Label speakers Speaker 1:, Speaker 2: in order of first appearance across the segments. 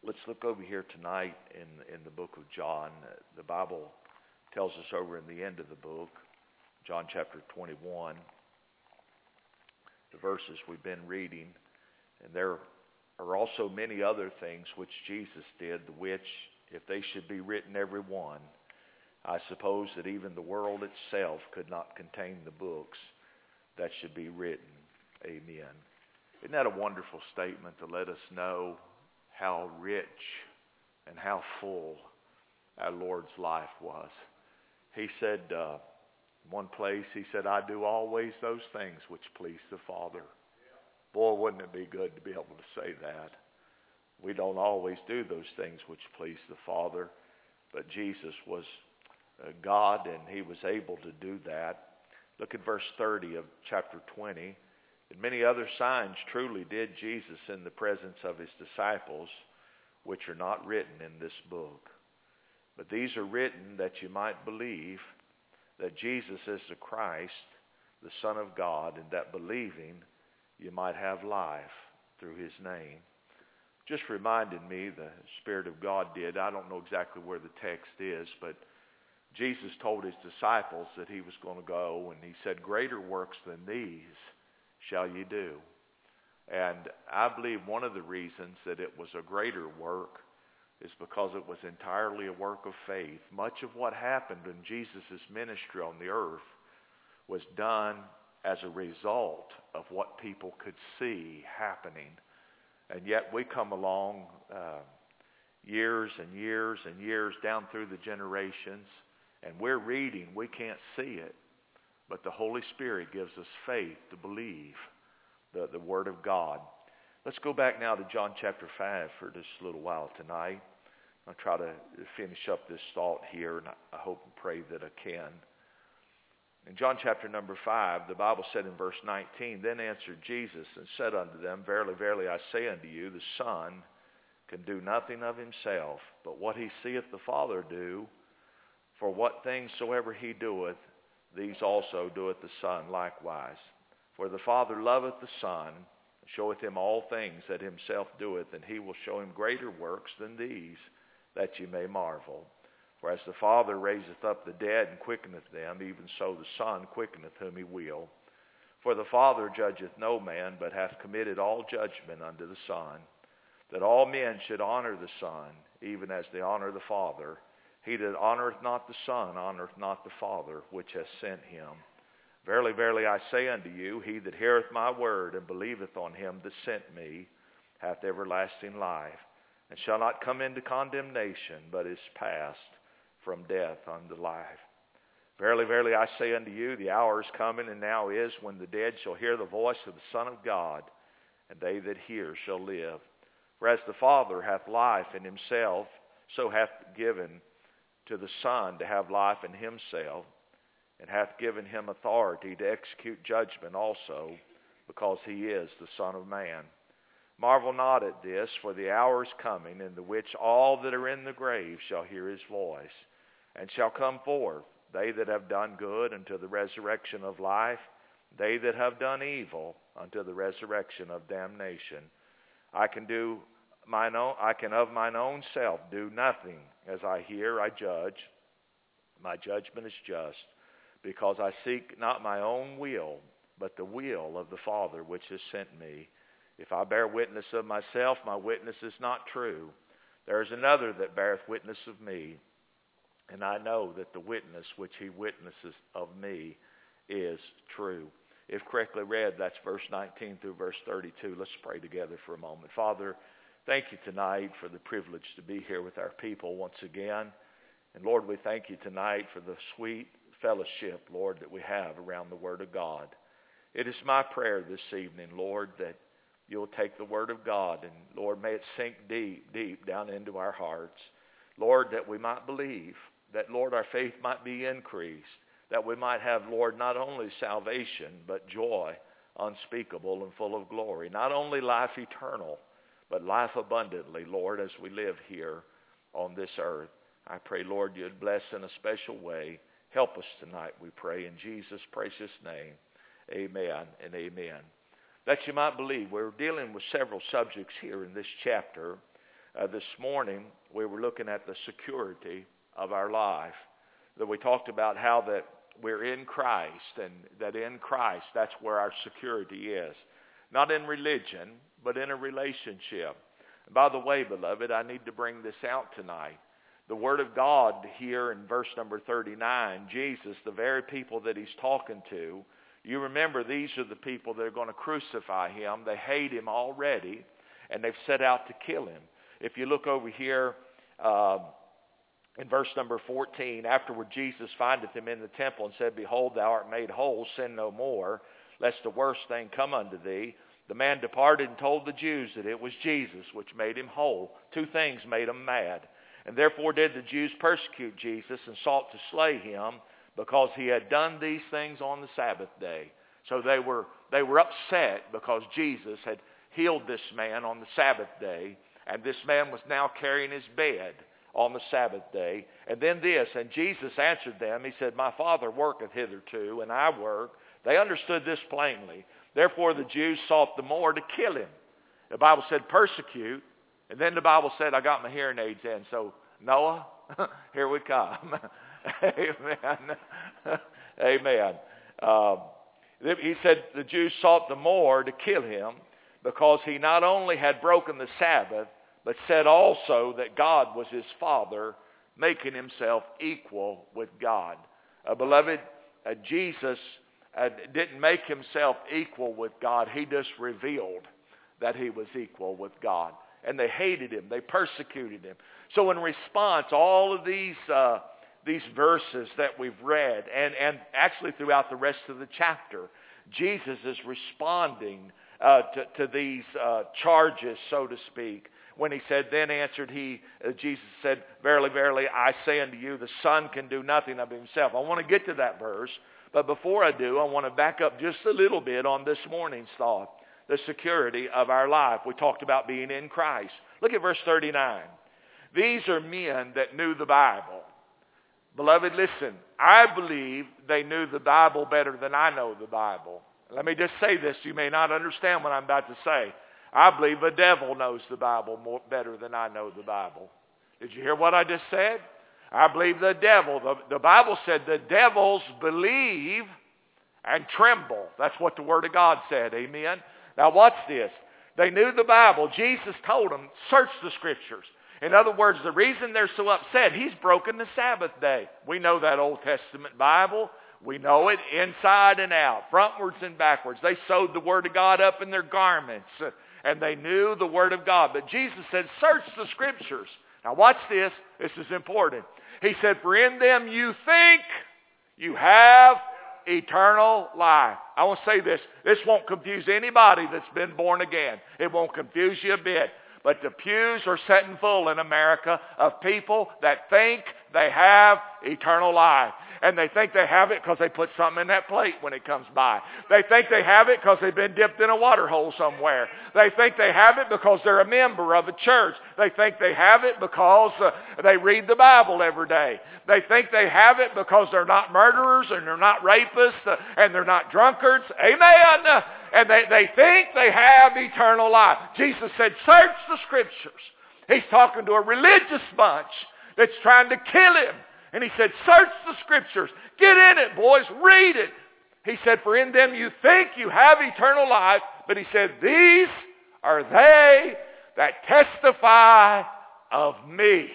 Speaker 1: Let's look over here tonight in the book of John. The Bible tells us over in the end of the book, John chapter 21, the verses we've been reading. And there are also many other things which Jesus did, which, if they should be written every one, I suppose that even the world itself could not contain the books that should be written. Amen. Isn't that a wonderful statement to let us know how rich and how full our Lord's life was? He said, one place, he said, I do always those things which please the Father. Boy, wouldn't it be good to be able to say that. We don't always do those things which please the Father, but Jesus was God, and he was able to do that. Look at verse 30 of chapter 20. And many other signs truly did Jesus in the presence of his disciples, which are not written in this book. But these are written that you might believe that Jesus is the Christ, the Son of God, and that believing you might have life through his name. Just reminded me, the Spirit of God did. I don't know exactly where the text is, but Jesus told his disciples that he was going to go, and he said, greater works than these shall you do. And I believe one of the reasons that it was a greater work is because it was entirely a work of faith. Much of what happened in Jesus' ministry on the earth was done as a result of what people could see happening. And yet we come along years and years and years down through the generations, and we're reading, we can't see it. But the Holy Spirit gives us faith to believe the Word of God. Let's go back now to John chapter 5 for just a little while tonight. I'll try to finish up this thought here, and I hope and pray that I can. In John chapter number 5, the Bible said in verse 19, Then answered Jesus and said unto them, Verily, verily, I say unto you, the Son can do nothing of himself, but what he seeth the Father do. For what things soever he doeth, these also doeth the Son likewise. For the Father loveth the Son, and showeth him all things that himself doeth, and he will show him greater works than these, that ye may marvel. For as the Father raiseth up the dead and quickeneth them, even so the Son quickeneth whom he will. For the Father judgeth no man, but hath committed all judgment unto the Son, that all men should honor the Son, even as they honor the Father. He that honoreth not the Son honoreth not the Father, which hath sent him. Verily, verily, I say unto you, he that heareth my word and believeth on him that sent me hath everlasting life, and shall not come into condemnation, but is passed from death unto life. Verily, verily, I say unto you, the hour is coming, and now is, when the dead shall hear the voice of the Son of God, and they that hear shall live. For as the Father hath life in himself, so hath given to the Son to have life in himself, and hath given him authority to execute judgment also, because he is the Son of Man. Marvel not at this, for the hour is coming, in the which all that are in the grave shall hear his voice, and shall come forth, they that have done good unto the resurrection of life, they that have done evil unto the resurrection of damnation. I can of mine own self do nothing. As I hear, I judge. My judgment is just, because I seek not my own will, but the will of the Father which has sent me. If I bear witness of myself, my witness is not true. There is another that beareth witness of me, and I know that the witness which he witnesses of me is true. If correctly read, that's verse 19 through verse 32. Let's pray together for a moment. Father, thank you tonight for the privilege to be here with our people once again. And Lord, we thank you tonight for the sweet fellowship, Lord, that we have around the Word of God. It is my prayer this evening, Lord, that you'll take the Word of God and, Lord, may it sink deep, deep down into our hearts. Lord, that we might believe, that, Lord, our faith might be increased, that we might have, Lord, not only salvation, but joy unspeakable and full of glory. Not only life eternal, but life abundantly, Lord, as we live here on this earth. I pray, Lord, you'd bless in a special way. Help us tonight, we pray, in Jesus' precious name. Amen and amen. That you might believe, we're dealing with several subjects here in this chapter. This morning we were looking at the security of our life. That we talked about how that we're in Christ, and that in Christ, that's where our security is. Not in religion, but in a relationship. And by the way, beloved, I need to bring this out tonight. The Word of God here in verse number 39, Jesus, the very people that he's talking to, you remember these are the people that are going to crucify him. They hate him already, and they've set out to kill him. If you look over here in verse number 14, afterward Jesus findeth him in the temple and said, Behold, thou art made whole, sin no more, lest the worst thing come unto thee. The man departed and told the Jews that it was Jesus which made him whole. Two things made him mad. And therefore did the Jews persecute Jesus and sought to slay him, because he had done these things on the Sabbath day. So they were upset because Jesus had healed this man on the Sabbath day, and this man was now carrying his bed on the Sabbath day. And then this, and Jesus answered them, he said, My Father worketh hitherto, and I work. They understood this plainly. Therefore the Jews sought the more to kill him. The Bible said persecute, and then the Bible said, I got my hearing aids in, so Noah, here we come. Amen. Amen. He said the Jews sought the more to kill him because he not only had broken the Sabbath, but said also that God was his Father, making himself equal with God. Beloved, Jesus didn't make himself equal with God. He just revealed that he was equal with God. And they hated him. They persecuted him. So in response, all of these verses that we've read, and actually throughout the rest of the chapter, Jesus is responding to these charges, so to speak. When he said, then answered he, Jesus said, Verily, verily, I say unto you, the Son can do nothing of himself. I want to get to that verse, but before I do, I want to back up just a little bit on this morning's thought. The security of our life. We talked about being in Christ. Look at verse 39. These are men that knew the Bible. Beloved, listen, I believe they knew the Bible better than I know the Bible. Let me just say this. You may not understand what I'm about to say. I believe the devil knows the Bible better than I know the Bible. Did you hear what I just said? I believe the devil. The Bible said the devils believe and tremble. That's what the Word of God said. Amen. Now watch this. They knew the Bible. Jesus told them, search the Scriptures. In other words, the reason they're so upset, he's broken the Sabbath day. We know that Old Testament Bible. We know it inside and out, frontwards and backwards. They sewed the Word of God up in their garments, and they knew the Word of God. But Jesus said, search the Scriptures. Now watch this. This is important. He said, for in them you think you have eternal life. I want to say this. This won't confuse anybody that's been born again. It won't confuse you a bit. But the pews are sitting full in America of people that think they have eternal life. And they think they have it because they put something in that plate when it comes by. They think they have it because they've been dipped in a water hole somewhere. They think they have it because they're a member of a church. They think they have it because they read the Bible every day. They think they have it because they're not murderers and they're not rapists and they're not drunkards. Amen. And they think they have eternal life. Jesus said, search the Scriptures. He's talking to a religious bunch that's trying to kill him. And he said, search the Scriptures. Get in it, boys. Read it. He said, for in them you think you have eternal life. But he said, these are they that testify of me. Amen.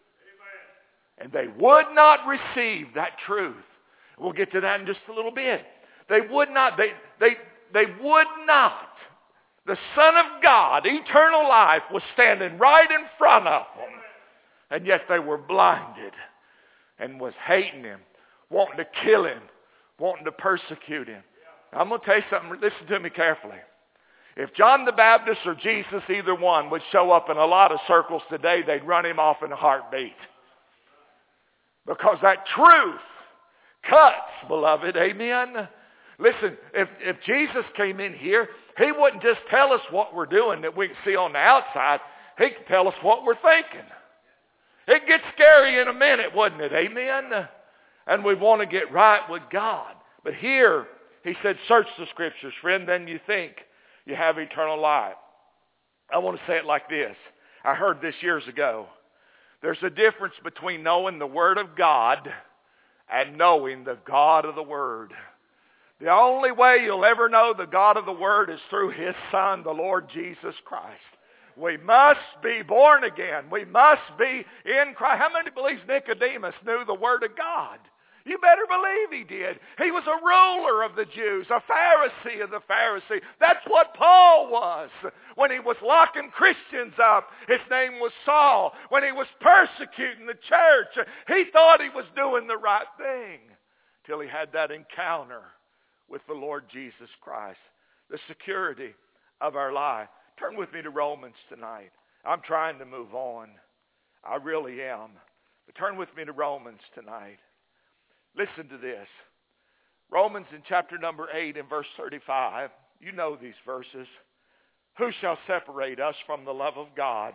Speaker 1: And they would not receive that truth. We'll get to that in just a little bit. They would not. They would not. The Son of God, eternal life, was standing right in front of them. And yet they were blinded and was hating him, wanting to kill him, wanting to persecute him. I'm going to tell you something. Listen to me carefully. If John the Baptist or Jesus, either one, would show up in a lot of circles today, they'd run him off in a heartbeat. Because that truth cuts, beloved. Amen? Listen, if Jesus came in here, he wouldn't just tell us what we're doing that we can see on the outside. He could tell us what we're thinking. It gets scary in a minute, wouldn't it? Amen? And we want to get right with God. But here, he said, search the Scriptures, friend, then you think you have eternal life. I want to say it like this. I heard this years ago. There's a difference between knowing the Word of God and knowing the God of the Word. The only way you'll ever know the God of the Word is through His Son, the Lord Jesus Christ. We must be born again. We must be in Christ. How many believes Nicodemus knew the Word of God? You better believe he did. He was a ruler of the Jews, a Pharisee of the Pharisee. That's what Paul was. When he was locking Christians up, his name was Saul. When he was persecuting the church, he thought he was doing the right thing till he had that encounter with the Lord Jesus Christ. The security of our life. Turn with me to Romans tonight. I'm trying to move on. I really am. But turn with me to Romans tonight. Listen to this. Romans in chapter number 8 and verse 35. You know these verses. Who shall separate us from the love of God?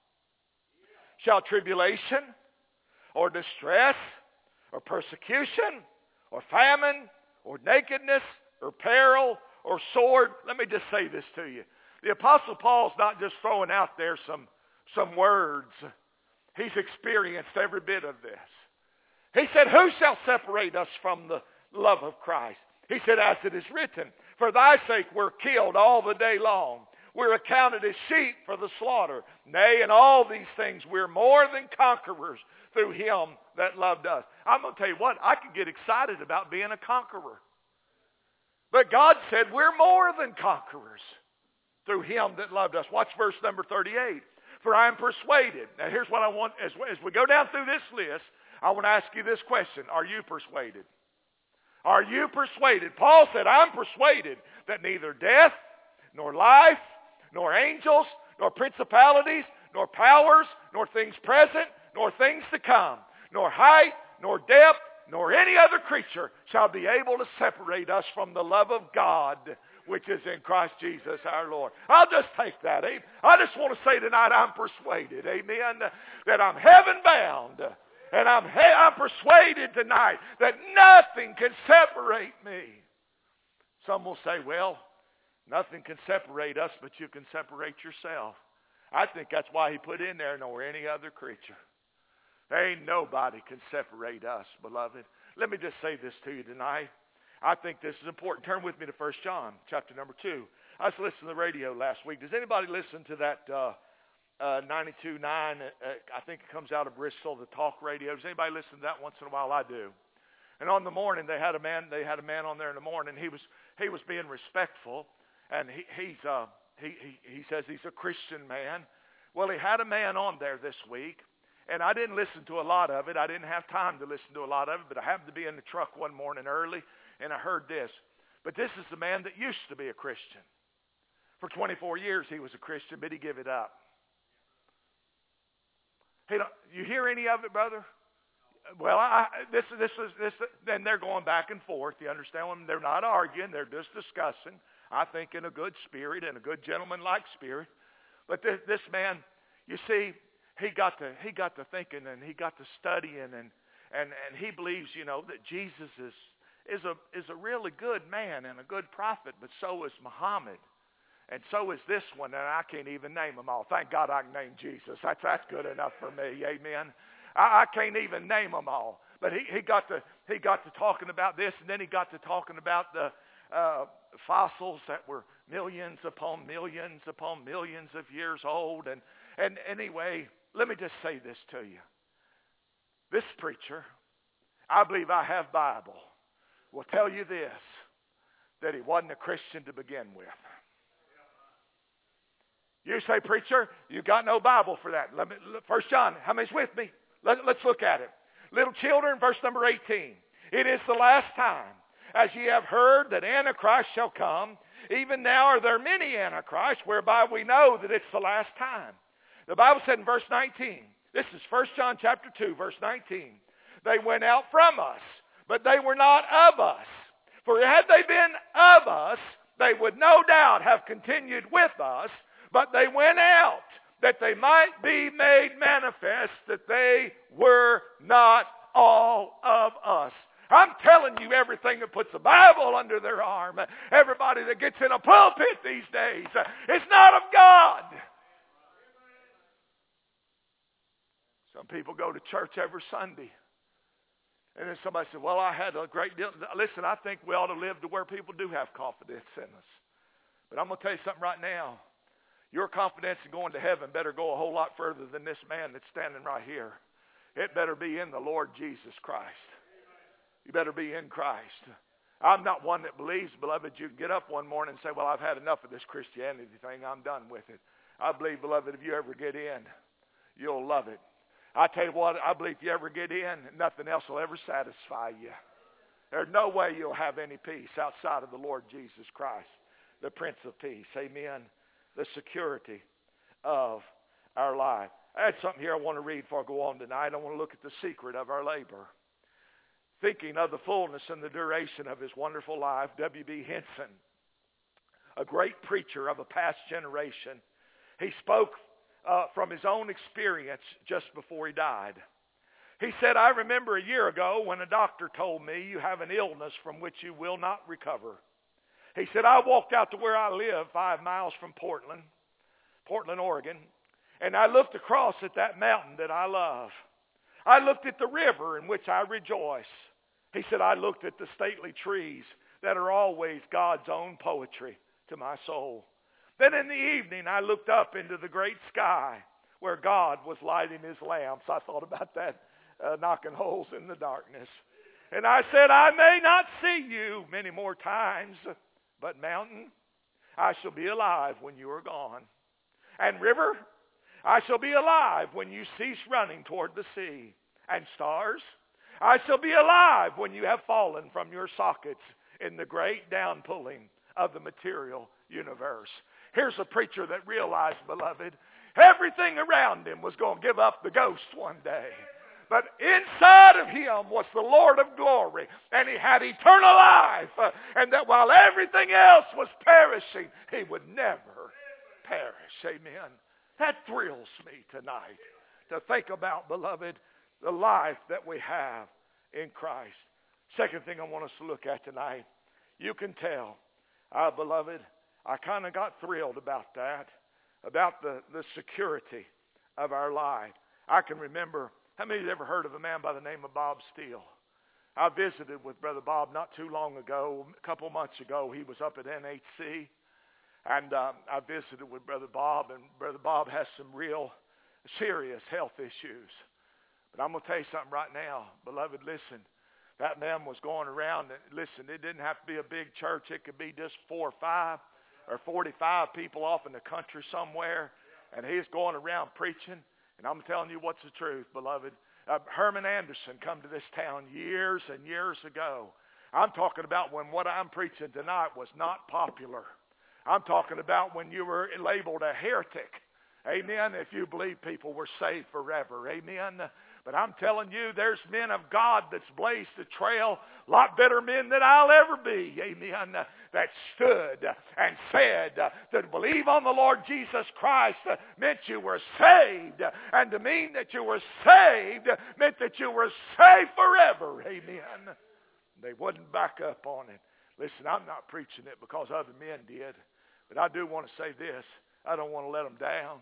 Speaker 1: Shall tribulation or distress or persecution or famine or nakedness or peril or sword? Let me just say this to you. The Apostle Paul's not just throwing out there some words. He's experienced every bit of this. He said, who shall separate us from the love of Christ? He said, as it is written, for thy sake we're killed all the day long. We're accounted as sheep for the slaughter. Nay, in all these things we're more than conquerors through Him that loved us. I'm going to tell you what, I could get excited about being a conqueror. But God said we're more than conquerors through Him that loved us. Watch verse number 38. For I am persuaded. Now here's what I want, as we go down through this list, I want to ask you this question. Are you persuaded? Are you persuaded? Paul said, I'm persuaded that neither death, nor life, nor angels, nor principalities, nor powers, nor things present, nor things to come, nor height, nor depth, nor any other creature shall be able to separate us from the love of God, which is in Christ Jesus our Lord. I'll just take that. I just want to say tonight I'm persuaded, amen, that I'm heaven bound. And I'm persuaded tonight that nothing can separate me. Some will say, well, nothing can separate us, but you can separate yourself. I think that's why he put in there, nor any other creature. Ain't nobody can separate us, beloved. Let me just say this to you tonight. I think this is important. Turn with me to 1 John, chapter number 2. I was listening to the radio last week. Does anybody listen to that 92.9, I think it comes out of Bristol, the talk radio. Does anybody listen to that once in a while? I do. And on the morning, they had a man on there in the morning. He was being respectful, and he says he's a Christian man. Well, he had a man on there this week, and I didn't listen to a lot of it. I didn't have time to listen to a lot of it, but I happened to be in the truck one morning early, and I heard this. But this is the man that used to be a Christian. For 24 years, he was a Christian, but he gave it up. Hey, you hear any of it, brother? Well, then they're going back and forth. You understand them? They're not arguing. They're just discussing. I think in a good spirit and a good gentleman-like spirit. But this man, you see, he got to thinking and he got to studying and he believes, that Jesus is a really good man and a good prophet, but so is Muhammad. And so is this one, and I can't even name them all. Thank God I can name Jesus. That's good enough for me. Amen. I can't even name them all. But he got to talking about this, and then he got to talking about the fossils that were millions upon millions of years old. And anyway, let me just say this to you. This preacher, I believe I have Bible, will tell you this, that he wasn't a Christian to begin with. You say, preacher, you got no Bible for that. 1 John, how many's with me? Let's look at it. Little children, verse number 18. It is the last time, as ye have heard that Antichrist shall come. Even now are there many Antichrists, whereby we know that it's the last time. The Bible said in verse 19, this is 1 John chapter 2, verse 19. They went out from us, but they were not of us. For had they been of us, they would no doubt have continued with us. But they went out, that they might be made manifest that they were not all of us. I'm telling you, everything that puts a Bible under their arm, everybody that gets in a pulpit these days, is not of God.
Speaker 2: Some people go to church every Sunday. And then somebody said, well, I had a great deal. Listen, I think we ought to live to where people do have confidence in us. But I'm going to tell you something right now. Your confidence in going to heaven better go a whole lot further than this man that's standing right here. It better be in the Lord Jesus Christ. You better be in Christ. I'm not one that believes, beloved, you can get up one morning and say, well, I've had enough of this Christianity thing. I'm done with it. I believe, beloved, if you ever get in, you'll love it. I tell you what, I believe if you ever get in, nothing else will ever satisfy you. There's no way you'll have any peace outside of the Lord Jesus Christ, the Prince of Peace. Amen. The security of our life. I had something here I want to read before I go on tonight. I want to look at the secret of our labor. Thinking of the fullness and the duration of his wonderful life, W.B. Henson, a great preacher of a past generation, he spoke from his own experience just before he died. He said, I remember a year ago when a doctor told me you have an illness from which you will not recover. He said, I walked out to where I live 5 miles from Portland, Oregon, and I looked across at that mountain that I love. I looked at the river in which I rejoice. He said, I looked at the stately trees that are always God's own poetry to my soul. Then in the evening, I looked up into the great sky where God was lighting his lamps. I thought about that, knocking holes in the darkness. And I said, I may not see you many more times, but mountain, I shall be alive when you are gone. And river, I shall be alive when you cease running toward the sea. And stars, I shall be alive when you have fallen from your sockets in the great downpulling of the material universe. Here's a preacher that realized, beloved, everything around him was going to give up the ghost one day. But inside of him was the Lord of glory, and he had eternal life. And that while everything else was perishing, he would never perish. Amen. That thrills me tonight to think about, beloved, the life that we have in Christ. Second thing I want us to look at tonight, you can tell, beloved, I kind of got thrilled about that, about the security of our life. I can remember, how many of you ever heard of a man by the name of Bob Steele? I visited with Brother Bob not too long ago, a couple months ago. He was up at NHC, and I visited with Brother Bob, and Brother Bob has some real serious health issues. But I'm going to tell you something right now, beloved, listen. That man was going around, and listen, it didn't have to be a big church. It could be just 4 or 5 or 45 people off in the country somewhere, and he's going around preaching. And I'm telling you what's the truth, beloved. Herman Anderson come to this town years and years ago. I'm talking about when what I'm preaching tonight was not popular. I'm talking about when you were labeled a heretic. Amen. If you believe people were saved forever. Amen. But I'm telling you, there's men of God that's blazed the trail, a lot better men than I'll ever be, amen, that stood and said to believe on the Lord Jesus Christ meant you were saved, and to mean that you were saved meant that you were saved forever, amen. They wouldn't back up on it. Listen, I'm not preaching it because other men did, but I do want to say this. I don't want to let them down.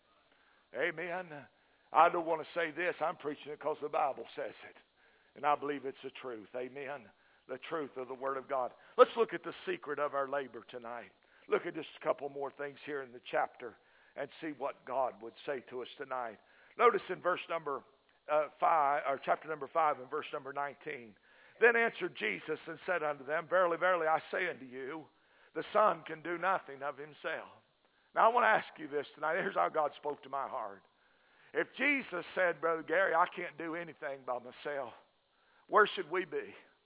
Speaker 2: Amen. I don't want to say this. I'm preaching it because the Bible says it. And I believe it's the truth. Amen. The truth of the Word of God. Let's look at the secret of our labor tonight. Look at just a couple more things here in the chapter and see what God would say to us tonight. Notice in verse number 5, or chapter number 5 and verse number 19. Then answered Jesus and said unto them, Verily, verily, I say unto you, the Son can do nothing of himself. Now I want to ask you this tonight. Here's how God spoke to my heart. If Jesus said, Brother Gary, I can't do anything by myself, where should we be?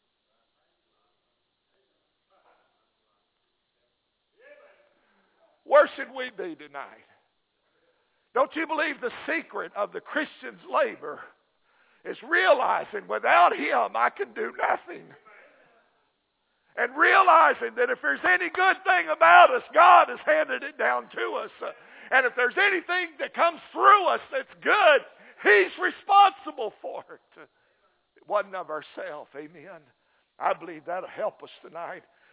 Speaker 2: Where should we be tonight? Don't you believe the secret of the Christian's labor is realizing without him I can do nothing? And realizing that if there's any good thing about us, God has handed it down to us. And if there's anything that comes through us that's good, he's responsible for it. It wasn't of ourselves. Amen. I believe that'll help us tonight.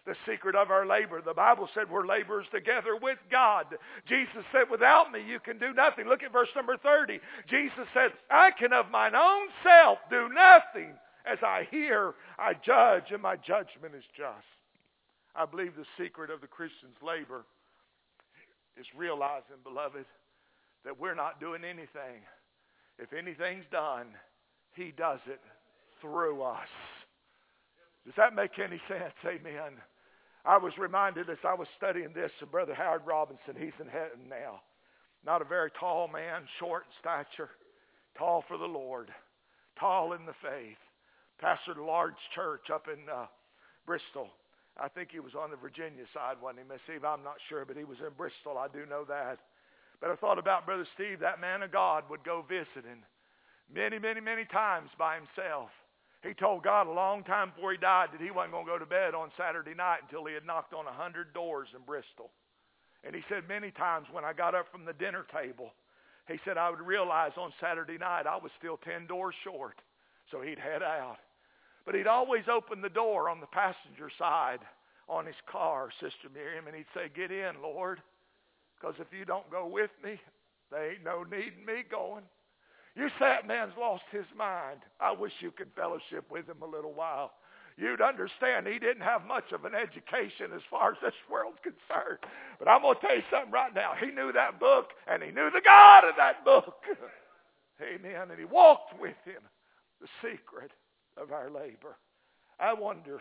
Speaker 2: The secret of our labor. The Bible said we're laborers together with God. Jesus said, without me you can do nothing. Look at verse number 30. Jesus said, I can of mine own self do nothing. As I hear, I judge, and my judgment is just. I believe the secret of the Christian's labor is realizing, beloved, that we're not doing anything. If anything's done, he does it through us. Does that make any sense? Amen. I was reminded as I was studying this of Brother Howard Robinson. He's in heaven now. Not a very tall man, short in stature, tall for the Lord, tall in the faith. Pastored a large church up in Bristol. I think he was on the Virginia side, wasn't he, Miss Eve? I'm not sure, but he was in Bristol. I do know that. But I thought about Brother Steve. That man of God would go visiting many, many, many times by himself. He told God a long time before he died that he wasn't going to go to bed on Saturday night until he had knocked on 100 doors in Bristol. And he said many times when I got up from the dinner table, he said I would realize on Saturday night I was still 10 doors short. So he'd head out. But he'd always open the door on the passenger side on his car, Sister Miriam, and he'd say, get in, Lord, because if you don't go with me, there ain't no need in me going. You say that man's lost his mind. I wish you could fellowship with him a little while. You'd understand he didn't have much of an education as far as this world's concerned. But I'm going to tell you something right now. He knew that book, and he knew the God of that book. Amen. And he walked with him. The secret of our labor. I wonder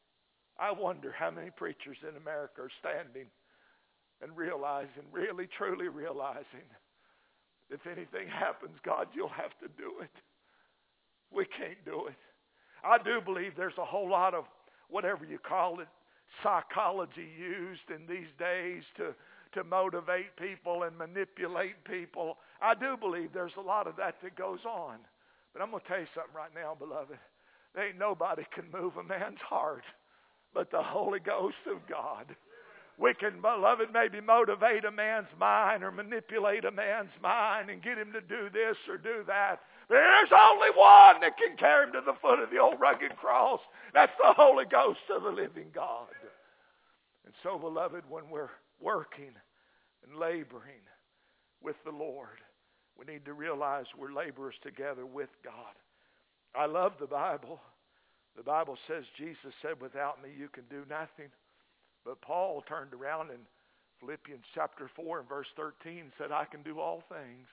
Speaker 2: how many preachers in America are standing and realizing, really, truly realizing, if anything happens, God, you'll have to do it. We can't do it. I do believe there's a whole lot of, whatever you call it, psychology used in these days to motivate people and manipulate people. I do believe there's a lot of that goes on. But I'm going to tell you something right now, beloved. There ain't nobody can move a man's heart but the Holy Ghost of God. We can, beloved, maybe motivate a man's mind or manipulate a man's mind and get him to do this or do that. But there's only one that can carry him to the foot of the old rugged cross. That's the Holy Ghost of the living God. And so, beloved, when we're working and laboring with the Lord, we need to realize we're laborers together with God. I love the Bible. The Bible says, Jesus said, without me you can do nothing. But Paul turned around in Philippians chapter 4 and verse 13 and said, I can do all things.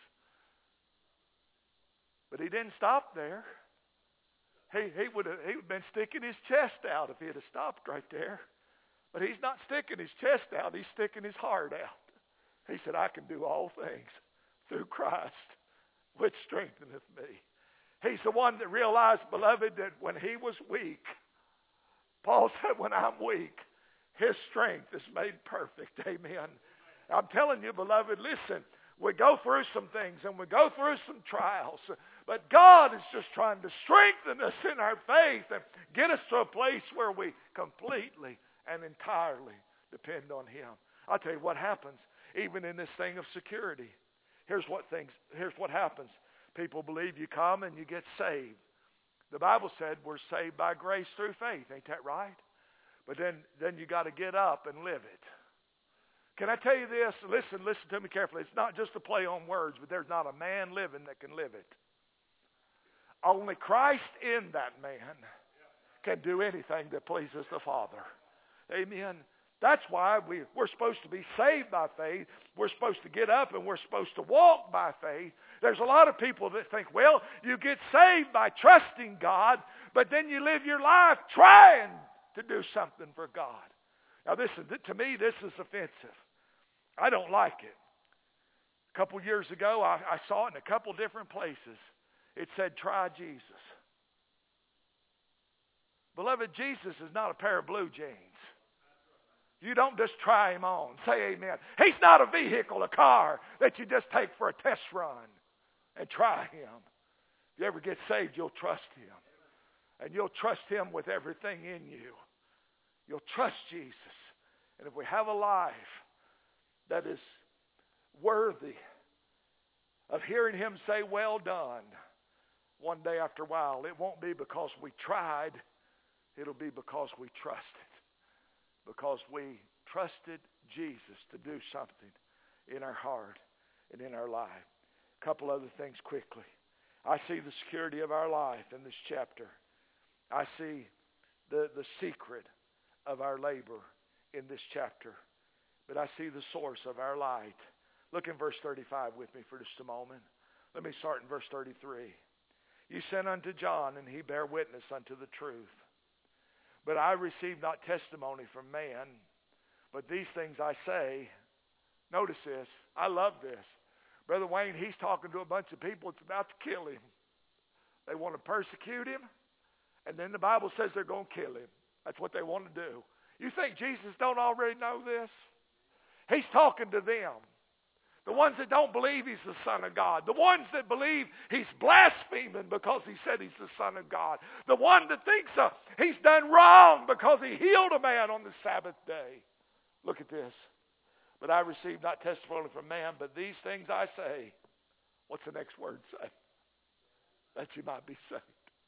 Speaker 2: But he didn't stop there. He would have been sticking his chest out if he had stopped right there. But he's not sticking his chest out. He's sticking his heart out. He said, I can do all things through Christ, which strengtheneth me. He's the one that realized, beloved, that when he was weak, Paul said, when I'm weak, his strength is made perfect. Amen. I'm telling you, beloved, listen, we go through some things and we go through some trials, but God is just trying to strengthen us in our faith and get us to a place where we completely and entirely depend on him. I'll tell you what happens, even in this thing of security. Here's what happens. People believe you come and you get saved. The Bible said we're saved by grace through faith. Ain't that right? But then you got to get up and live it. Can I tell you this? Listen to me carefully. It's not just a play on words, but there's not a man living that can live it. Only Christ in that man can do anything that pleases the Father. Amen. That's why we're supposed to be saved by faith. We're supposed to get up and we're supposed to walk by faith. There's a lot of people that think, well, you get saved by trusting God, but then you live your life trying to do something for God. Now listen, to me this is offensive. I don't like it. A couple years ago, I saw it in a couple different places. It said, try Jesus. Beloved, Jesus is not a pair of blue jeans. You don't just try him on. Say amen. He's not a vehicle, a car that you just take for a test run and try him. If you ever get saved, you'll trust him. And you'll trust him with everything in you. You'll trust Jesus. And if we have a life that is worthy of hearing him say, well done, one day after a while, it won't be because we tried. It'll be because we trusted. because we trusted Jesus to do something in our heart and in our life. A couple other things quickly. I see the security of our life in this chapter. I see the secret of our labor in this chapter. But I see the source of our light. Look in verse 35 with me for just a moment. Let me start in verse 33. You sent unto John, and he bare witness unto the truth. But I received not testimony from man, but these things I say. Notice this. I love this. Brother Wayne, he's talking to a bunch of people that's about to kill him. They want to persecute him, and then the Bible says they're going to kill him. That's what they want to do. You think Jesus don't already know this? He's talking to them. The ones that don't believe he's the Son of God. The ones that believe he's blaspheming because he said he's the Son of God. The one that thinks he's done wrong because he healed a man on the Sabbath day. Look at this. But I received not testimony from man, but these things I say. What's the next word say? That you might be saved.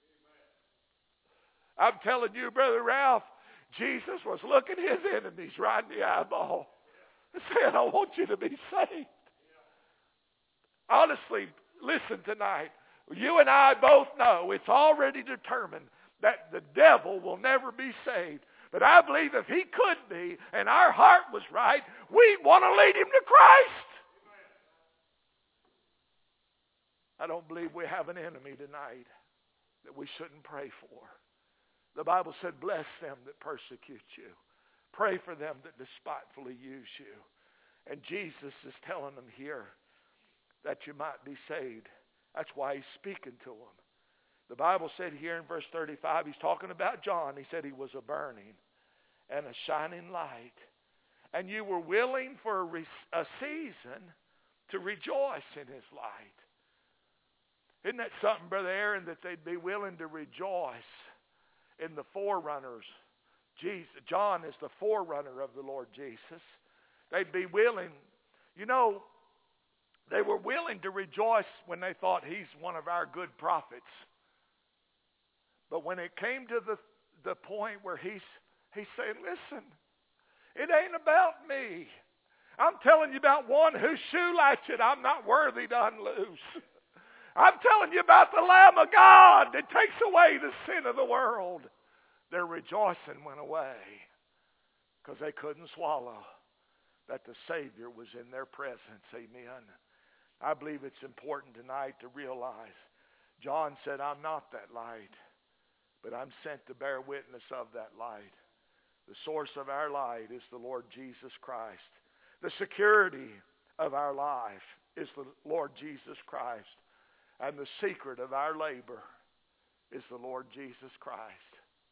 Speaker 2: I'm telling you, Brother Ralph, Jesus was looking his enemies right in the eyeball and saying, I want you to be saved. Honestly, listen tonight. You and I both know it's already determined that the devil will never be saved. But I believe if he could be, and our heart was right, we'd want to lead him to Christ. I don't believe we have an enemy tonight that we shouldn't pray for. The Bible said, bless them that persecute you. Pray for them that despitefully use you. And Jesus is telling them here that you might be saved. That's why he's speaking to them. The Bible said here in verse 35, he's talking about John. He said he was a burning and a shining light. And you were willing for a season to rejoice in his light. Isn't that something, Brother Aaron, that they'd be willing to rejoice in the forerunners? John is the forerunner of the Lord Jesus. They'd be willing. You know, they were willing to rejoice when they thought he's one of our good prophets. But when it came to the point where he's saying, listen, it ain't about me. I'm telling you about one whose shoe latchet I'm not worthy to unloose. I'm telling you about the Lamb of God that takes away the sin of the world. Their rejoicing went away because they couldn't swallow that the Savior was in their presence. Amen. I believe it's important tonight to realize John said, I'm not that light, but I'm sent to bear witness of that light. The source of our light is the Lord Jesus Christ. The security of our life is the Lord Jesus Christ. And the secret of our labor is the Lord Jesus Christ.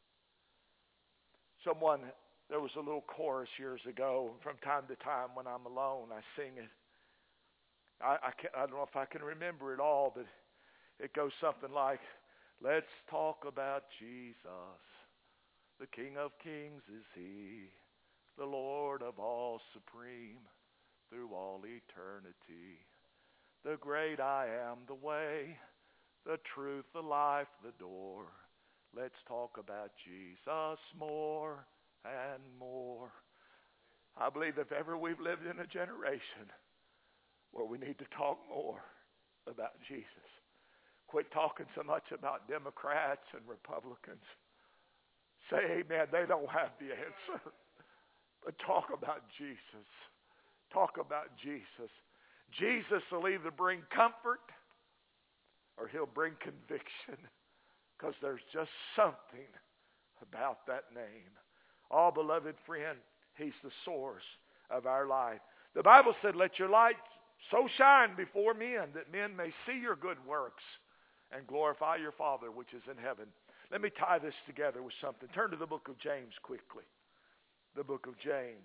Speaker 2: There was a little chorus years ago. From time to time when I'm alone, I sing it. I don't know if I can remember it all, but it goes something like, let's talk about Jesus. The King of Kings is he, the Lord of all supreme, through all eternity. The great I am, the way, the truth, the life, the door. Let's talk about Jesus more and more. I believe if ever we've lived in a generation where we need to talk more about Jesus. Quit talking so much about Democrats and Republicans. Say amen. They don't have the answer. But talk about Jesus. Talk about Jesus. Jesus will either bring comfort or he'll bring conviction, because there's just something about that name. Oh, beloved friend, he's the source of our life. The Bible said, let your light so shine before men that men may see your good works and glorify your Father which is in heaven. Let me tie this together with something. Turn to the book of James quickly. The book of James.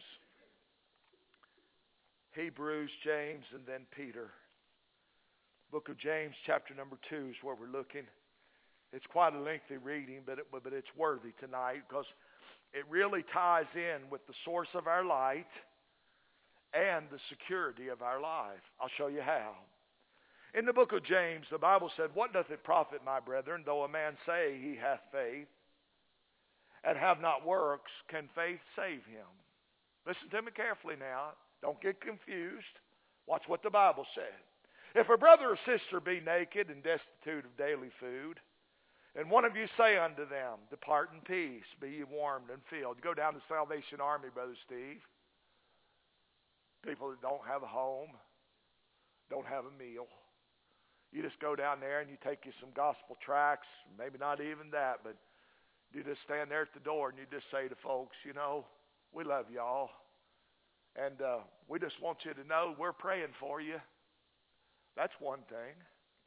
Speaker 2: Hebrews, James, and then Peter. Book of James, chapter number 2 is where we're looking. It's quite a lengthy reading, but it's worthy tonight because it really ties in with the source of our light and the security of our life. I'll show you how. In the book of James, the Bible said, what doth it profit, my brethren, though a man say he hath faith, and have not works, can faith save him? Listen to me carefully now. Don't get confused. Watch what the Bible said. If a brother or sister be naked and destitute of daily food, and one of you say unto them, depart in peace, be ye warmed and filled. You go down to Salvation Army, Brother Steve. People that don't have a home, don't have a meal. You just go down there and you take you some gospel tracts, maybe not even that, but you just stand there at the door and you just say to folks, you know, we love y'all. And we just want you to know we're praying for you. That's one thing.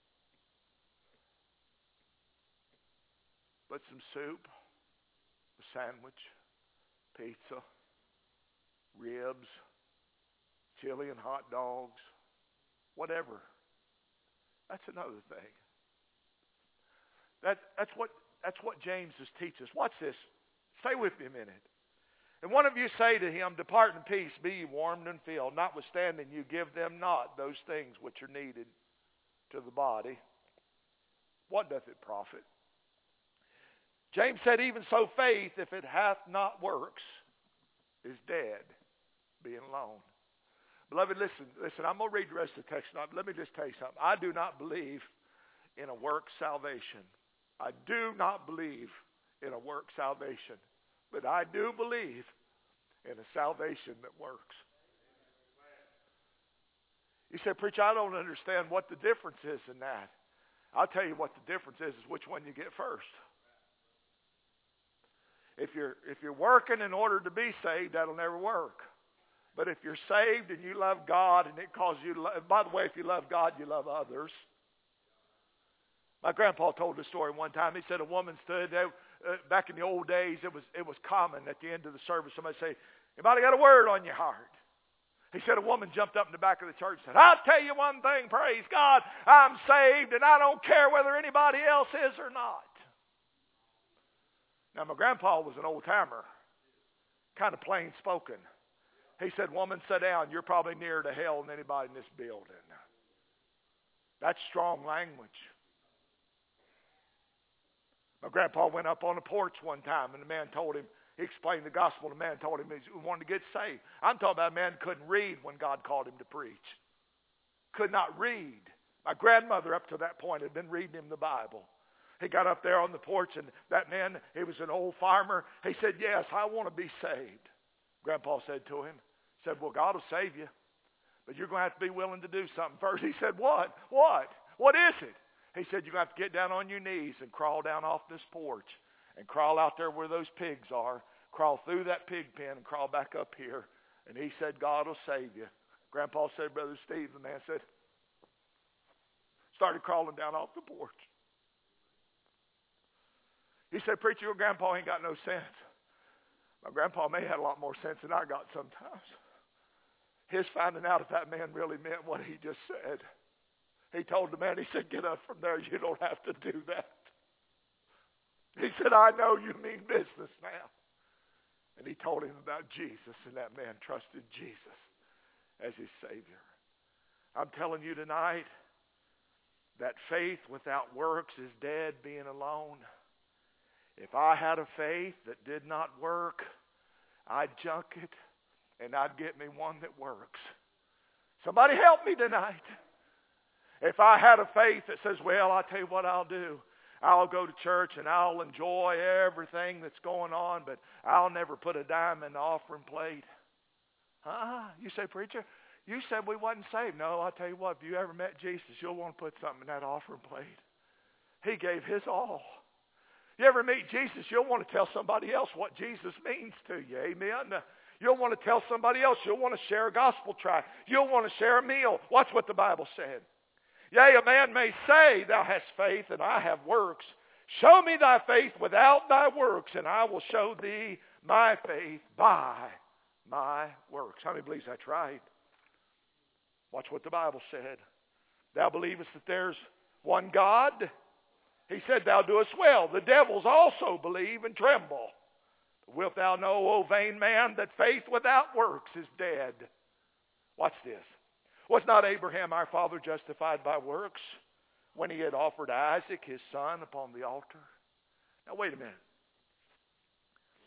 Speaker 2: But some soup, a sandwich, pizza, ribs, chili and hot dogs, whatever. That's another thing. That's what James is teaching us. Watch this. Stay with me a minute. And one of you say to him, depart in peace, be ye warmed and filled. Notwithstanding, you give them not those things which are needed to the body. What doth it profit? James said, even so faith, if it hath not works, is dead, being alone. Beloved, listen, I'm going to read the rest of the text. Now, let me just tell you something. I do not believe in a work salvation. I do not believe in a work salvation. But I do believe in a salvation that works. You say, preacher, I don't understand what the difference is in that. I'll tell you what the difference is which one you get first. If you're working in order to be saved, that'll never work. But if you're saved and you love God and it causes you to love, by the way, if you love God, you love others. My grandpa told the story one time. He said a woman stood there, back in the old days, it was common at the end of the service, somebody say, anybody got a word on your heart? He said a woman jumped up in the back of the church and said, I'll tell you one thing, praise God, I'm saved and I don't care whether anybody else is or not. Now my grandpa was an old timer, kind of plain spoken. He said, woman, sit down, you're probably nearer to hell than anybody in this building. That's strong language. My grandpa went up on the porch one time, and the man told him, he explained the gospel, and the man told him he wanted to get saved. I'm talking about a man who couldn't read when God called him to preach. Could not read. My grandmother, up to that point, had been reading him the Bible. He got up there on the porch, and that man, he was an old farmer. He said, yes, I want to be saved. Grandpa said to him, he said, well, God will save you, but you're going to have to be willing to do something first. He said, what? What is it? He said, you're going to have to get down on your knees and crawl down off this porch and crawl out there where those pigs are, crawl through that pig pen and crawl back up here. And he said, God will save you. Grandpa said, Brother Steve, the man said, started crawling down off the porch. He said, preacher, your grandpa ain't got no sense. My grandpa may have had a lot more sense than I got sometimes. His finding out if that man really meant what he just said. He told the man, he said, get up from there. You don't have to do that. He said, I know you mean business now. And he told him about Jesus, and that man trusted Jesus as his Savior. I'm telling you tonight that faith without works is dead, being alone. If I had a faith that did not work, I'd junk it, and I'd get me one that works. Somebody help me tonight. If I had a faith that says, well, I'll tell you what I'll do. I'll go to church and I'll enjoy everything that's going on, but I'll never put a dime in the offering plate. You say, preacher, you said we wasn't saved. No, I'll tell you what, if you ever met Jesus, you'll want to put something in that offering plate. He gave his all. You ever meet Jesus, you'll want to tell somebody else what Jesus means to you. Amen. You'll want to tell somebody else. You'll want to share a gospel tract. You'll want to share a meal. Watch what the Bible said. Yea, a man may say, thou hast faith, and I have works. Show me thy faith without thy works, and I will show thee my faith by my works. How many believes that's right? Watch what the Bible said. Thou believest that there's one God? He said, thou doest well. The devils also believe and tremble. Wilt thou know, O vain man, that faith without works is dead? Watch this. Was not Abraham our father justified by works when he had offered Isaac his son upon the altar? Now wait a minute.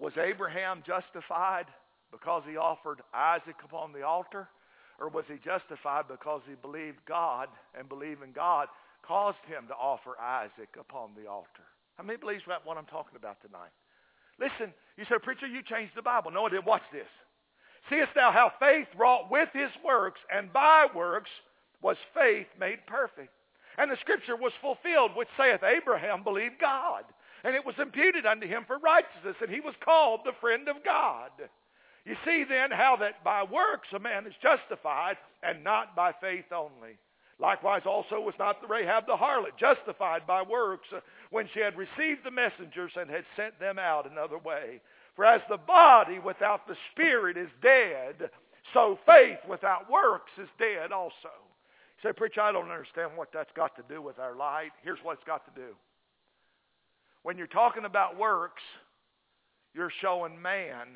Speaker 2: Was Abraham justified because he offered Isaac upon the altar? Or was he justified because he believed God, and believing God caused him to offer Isaac upon the altar? How many believes about what I'm talking about tonight? Listen, you say, preacher, you changed the Bible. No, I didn't. Watch this. Seest thou how faith wrought with his works, and by works was faith made perfect. And the scripture was fulfilled, which saith, Abraham believed God, and it was imputed unto him for righteousness, and he was called the friend of God. You see then how that by works a man is justified, and not by faith only. Likewise also was not Rahab the harlot justified by works when she had received the messengers and had sent them out another way. For as the body without the spirit is dead, so faith without works is dead also. You say, preacher, I don't understand what that's got to do with our light. Here's what it's got to do. When you're talking about works, you're showing mankind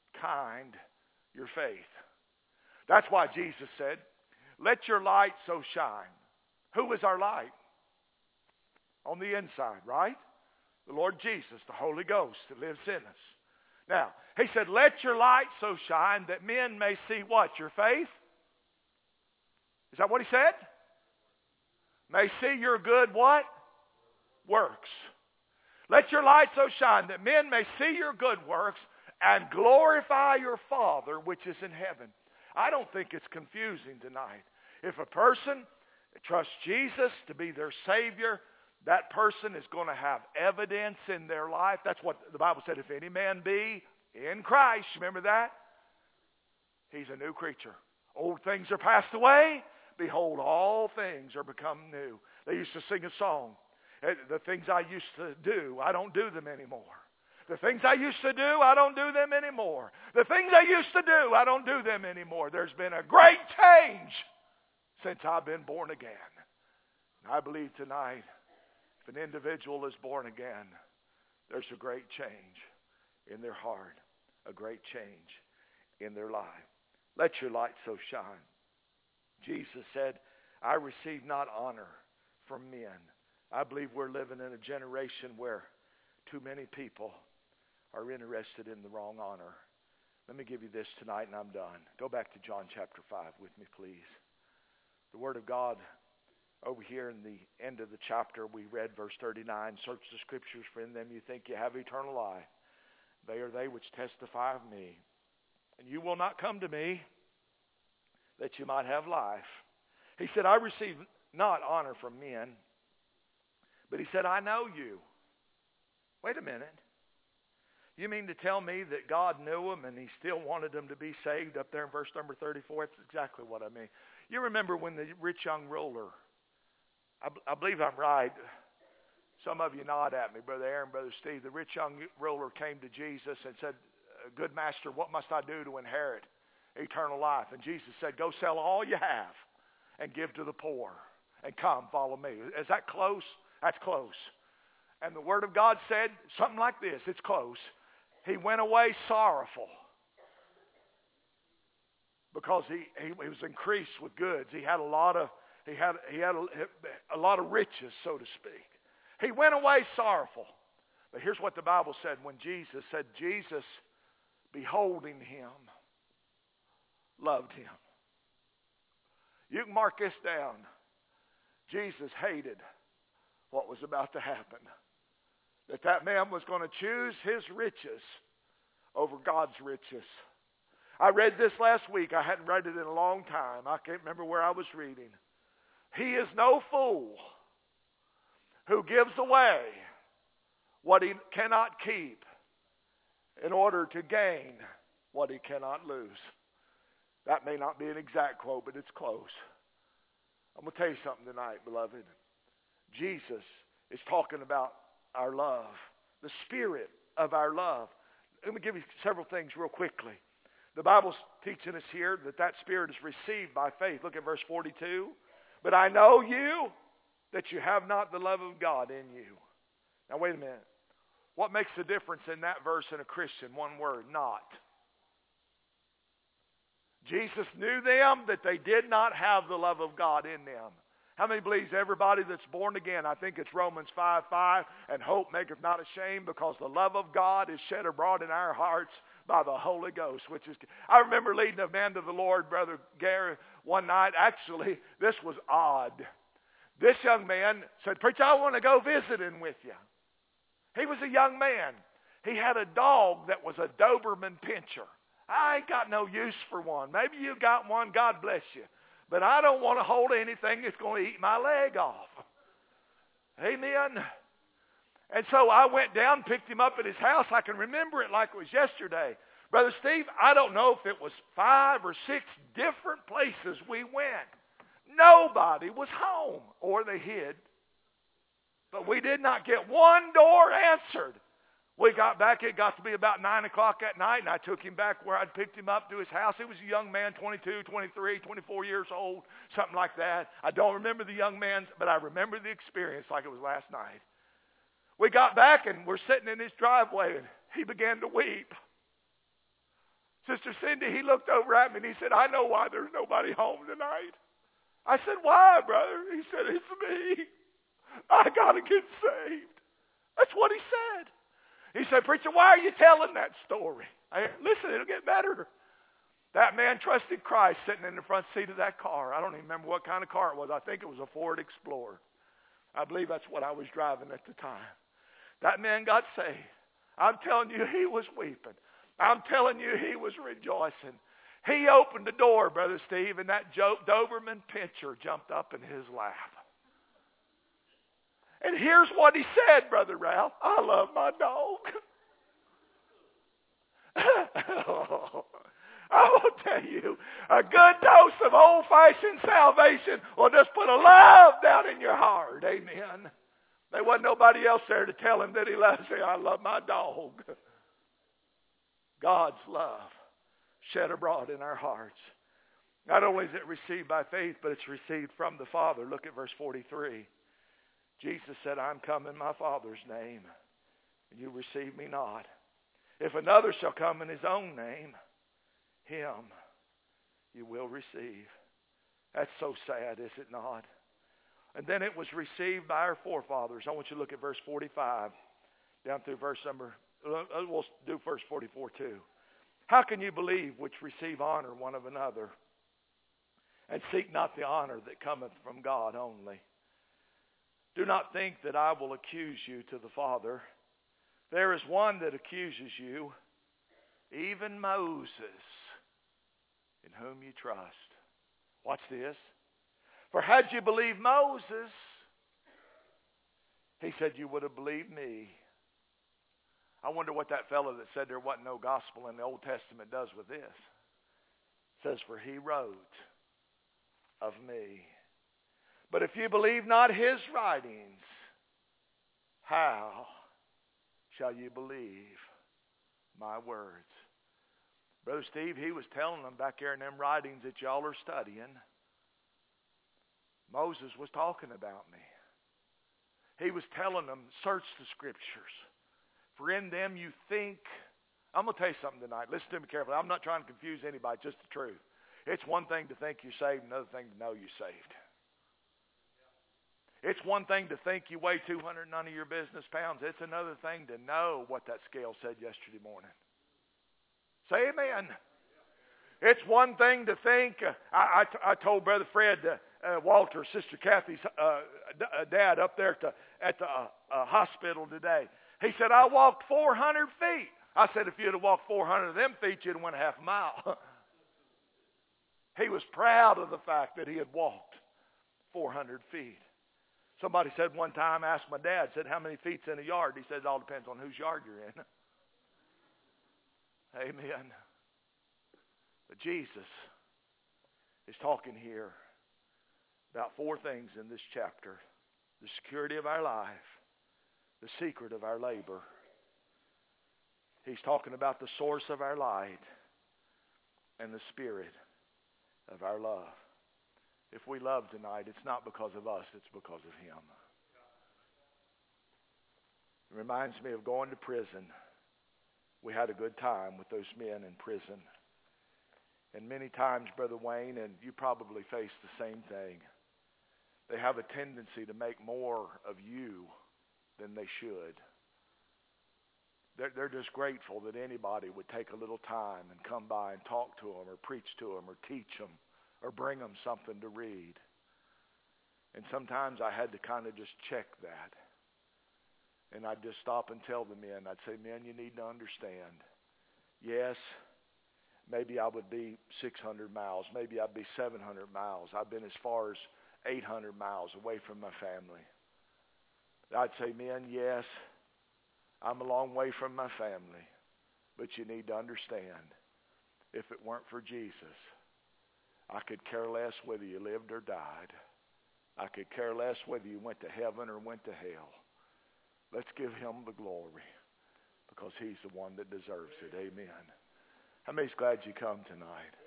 Speaker 2: your faith. That's why Jesus said, let your light so shine. Who is our light? On the inside, right? The Lord Jesus, the Holy Ghost that lives in us. Now, he said, let your light so shine that men may see what? Your faith? Is that what he said? May see your good what? Works. Let your light so shine that men may see your good works and glorify your Father which is in heaven. I don't think it's confusing tonight. If a person trusts Jesus to be their Savior, that person is going to have evidence in their life. That's what the Bible said, if any man be in Christ, remember that? He's a new creature. Old things are passed away. Behold, all things are become new. They used to sing a song. The things I used to do, I don't do them anymore. The things I used to do, I don't do them anymore. The things I used to do, I don't do them anymore. There's been a great change since I've been born again. And I believe tonight, if an individual is born again, there's a great change in their heart, a great change in their life. Let your light so shine. Jesus said, I receive not honor from men. I believe we're living in a generation where too many people are interested in the wrong honor. Let me give you this tonight and I'm done. Go back to John chapter 5 with me, please. The Word of God over here in the end of the chapter, we read verse 39, search the Scriptures, for in them you think you have eternal life. They are they which testify of me. And you will not come to me that you might have life. He said, I receive not honor from men. But he said, I know you. Wait a minute. You mean to tell me that God knew them and he still wanted them to be saved up there in verse number 34? That's exactly what I mean. You remember when the rich young ruler, I believe I'm right. Some of you nod at me, Brother Aaron, Brother Steve. The rich young ruler came to Jesus and said, good master, what must I do to inherit eternal life? And Jesus said, go sell all you have and give to the poor and come follow me. Is that close? That's close. And the Word of God said something like this. It's close. He went away sorrowful because he was increased with goods. He had a lot of riches, so to speak. He went away sorrowful. But here's what the Bible said when Jesus said, Jesus, beholding him, loved him. You can mark this down. Jesus hated what was about to happen. That man was going to choose his riches over God's riches. I read this last week. I hadn't read it in a long time. I can't remember where I was reading. He is no fool who gives away what he cannot keep in order to gain what he cannot lose. That may not be an exact quote, but it's close. I'm going to tell you something tonight, beloved. Jesus is talking about our love, the spirit of our love. Let me give you several things real quickly. The Bible's teaching us here that spirit is received by faith. Look at verse 42. But I know you, that you have not the love of God in you. Now wait a minute. What makes the difference in that verse and a Christian? One word, not. Jesus knew them that they did not have the love of God in them. How many believes everybody that's born again? I think it's Romans 5:5, and hope maketh not ashamed, because the love of God is shed abroad in our hearts by the Holy Ghost, which is. I remember leading a man to the Lord, Brother Gary, one night. Actually, this was odd. This young man said, "Preacher, I want to go visiting with you." He was a young man. He had a dog that was a Doberman Pinscher. I ain't got no use for one. Maybe you got one, God bless you. But I don't want to hold anything that's going to eat my leg off. Amen. And so I went down, picked him up at his house. I can remember it like it was yesterday. Brother Steve, I don't know if it was 5 or 6 different places we went. Nobody was home, or they hid. But we did not get one door answered. We got back, it got to be about 9 o'clock at night, and I took him back where I'd picked him up to his house. He was a young man, 22, 23, 24 years old, something like that. I don't remember the young man's, but I remember the experience like it was last night. We got back, and we're sitting in his driveway, and he began to weep. Sister Cindy, he looked over at me, and he said, "I know why there's nobody home tonight." I said, "Why, brother?" He said, "It's me. I got to get saved." That's what he said. He said, "Preacher, why are you telling that story?" Listen, it'll get better. That man trusted Christ sitting in the front seat of that car. I don't even remember what kind of car it was. I think it was a Ford Explorer. I believe that's what I was driving at the time. That man got saved. I'm telling you, he was weeping. I'm telling you, he was rejoicing. He opened the door, Brother Steve, and that Doberman Pinscher jumped up in his lap. And here's what he said, Brother Ralph. "I love my dog." I will tell you, a good dose of old-fashioned salvation will just put a love down in your heart. Amen. There wasn't nobody else there to tell him that he loves him. "I love my dog." God's love shed abroad in our hearts. Not only is it received by faith, but it's received from the Father. Look at verse 43. Jesus said, "I'm come in my Father's name, and you receive me not. If another shall come in his own name, him you will receive." That's so sad, is it not? And then it was received by our forefathers. I want you to look at verse 45, down through we'll do verse 44 too. "How can you believe which receive honor one of another, and seek not the honor that cometh from God only? Do not think that I will accuse you to the Father. There is one that accuses you, even Moses, in whom you trust." Watch this. "For had you believed Moses," he said, "you would have believed me." I wonder what that fellow that said there wasn't no gospel in the Old Testament does with this. It says, "For he wrote of me. But if you believe not his writings, how shall you believe my words?" Brother Steve, he was telling them back there in them writings that y'all are studying, Moses was talking about me. He was telling them, search the Scriptures, for in them you think. I'm going to tell you something tonight. Listen to me carefully. I'm not trying to confuse anybody, just the truth. It's one thing to think you're saved, another thing to know you're saved. It's one thing to think you weigh 200 none of your business pounds. It's another thing to know what that scale said yesterday morning. Say amen. It's one thing to think. I told Brother Fred, Walter, Sister Kathy's dad up there at the hospital today. He said, "I walked 400 feet. I said, "If you'd have walked 400 of them feet, you'd have went a half a mile." He was proud of the fact that he had walked 400 feet. Somebody said one time, asked my dad, said, "How many feet's in a yard?" He said, "It all depends on whose yard you're in." Amen. But Jesus is talking here about 4 things in this chapter: the security of our life, the secret of our labor. He's talking about the source of our light and the spirit of our love. If we love tonight, it's not because of us, it's because of him. It reminds me of going to prison. We had a good time with those men in prison. And many times, Brother Wayne, and you probably face the same thing, they have a tendency to make more of you than they should. They're just grateful that anybody would take a little time and come by and talk to them or preach to them or teach them or bring them something to read. And sometimes I had to kind of just check that. And I'd just stop and tell the men, I'd say, men, you need to understand. Yes, maybe I would be 600 miles. Maybe I'd be 700 miles. I've been as far as 800 miles away from my family. I'd say, men, yes, I'm a long way from my family. But you need to understand, if it weren't for Jesus, I could care less whether you lived or died. I could care less whether you went to heaven or went to hell. Let's give him the glory, because he's the one that deserves it. Amen. How many's glad you come tonight?